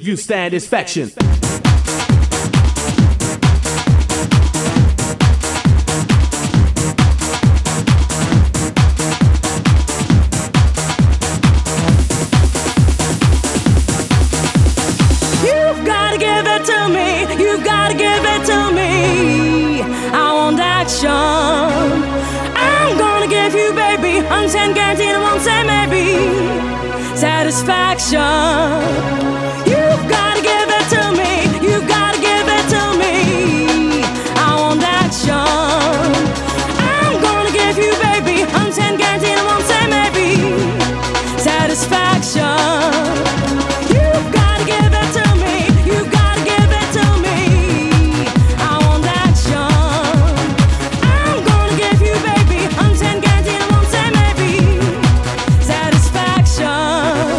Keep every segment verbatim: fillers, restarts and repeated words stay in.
give you satisfaction. You've gotta give it to me, you've gotta give it to me. I want action. I'm gonna give you, baby, unsaid guarantee, I won't say maybe. Satisfaction. You've gotta give it to me, you've gotta give it to me. I want action. I'm gonna give you, baby, unsaid guarantee, I won't say maybe. Satisfaction. You've gotta give it to me, you've gotta give it to me. I want action. I'm gonna give you, baby, unsaid guarantee, I won't say maybe. Satisfaction.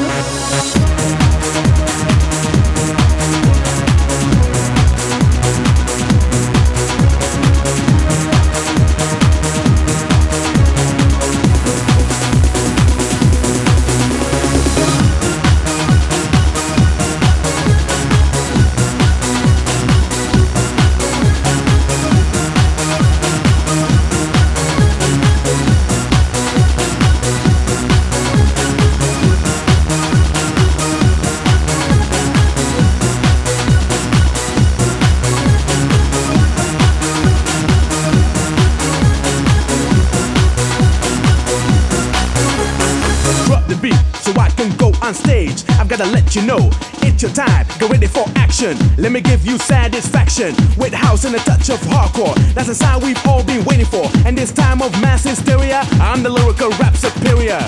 Drop the beat so I can go on stage. I've gotta let you know it's your time. Get ready for action. Let me give you satisfaction with house and a touch of hardcore. That's the sound we've all been waiting for. And this time of mass hysteria, I'm the lyrical rap superior.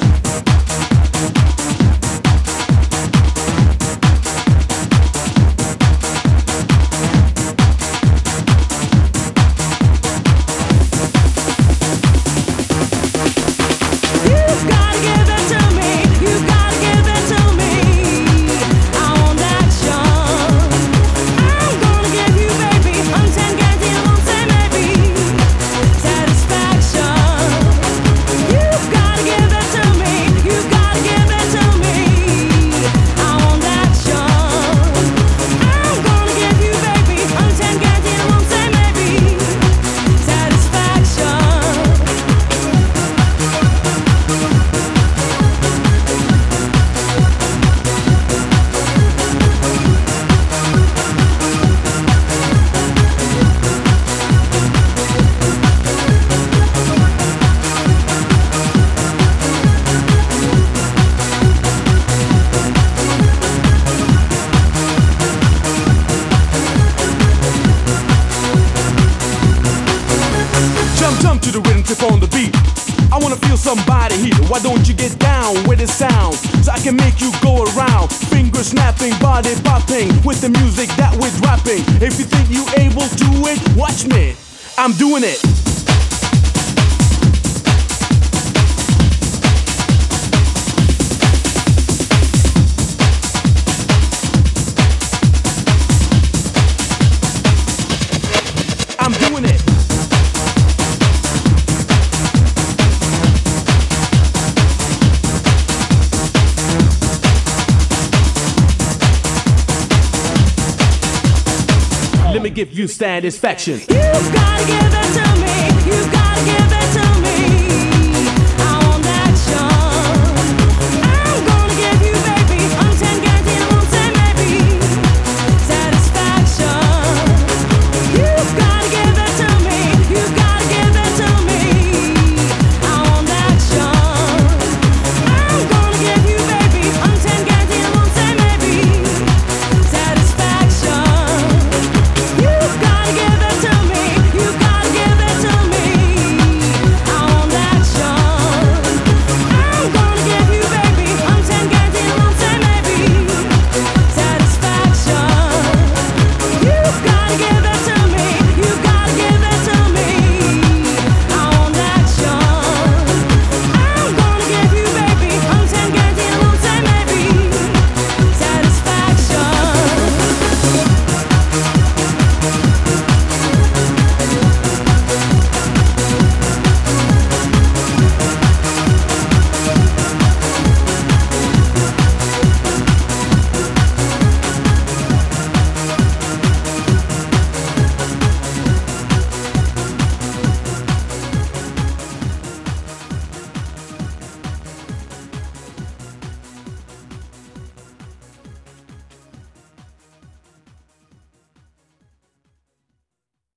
You've gotta give it to me, you've gotta give it to me. I want action. I'm gonna give you, baby, unsaid guarantee, I won't say maybe. Satisfaction. You've gotta give it to me, you've gotta give it to me. I want action. I'm gonna give you, baby, unsaid guarantee, I won't say maybe. Satisfaction. Jump, jump to the rhythm, tip on the beat. I wanna feel somebody here. Why don't you get down with the sound so I can make you go around? Finger snapping, body popping with the music that we're dropping. If you think you able to it, watch me. I'm doing it. I'm doing it. Let me give you satisfaction. You've gotta give it to me.